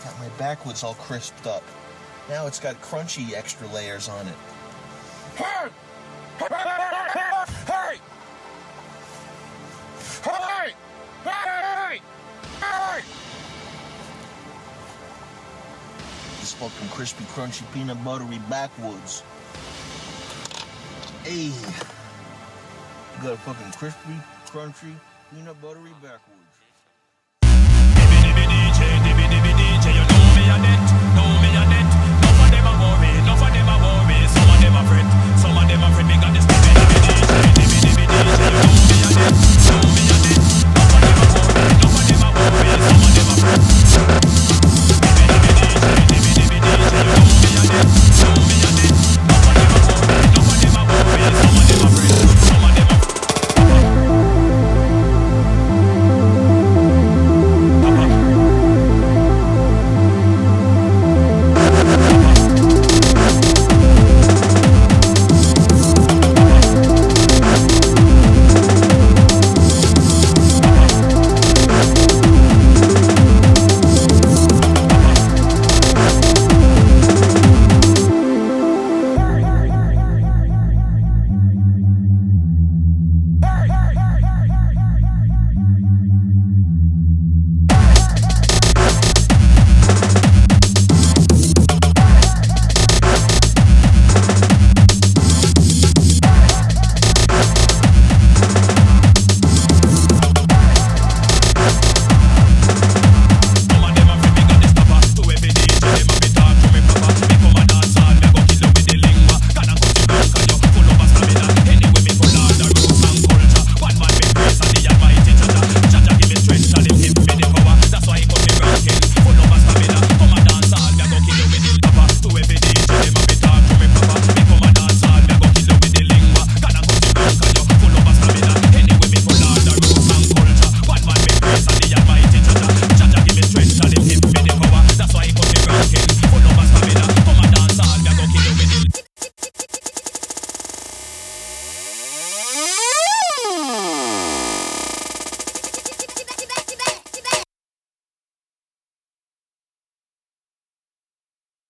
Got my backwoods all crisped up. Now it's got crunchy extra layers on it. Hey! Hey! Hey! Hey! Hey! This fucking crispy, crunchy, peanut buttery backwoods. Hey! You got a fucking crispy, crunchy, peanut buttery backwoods.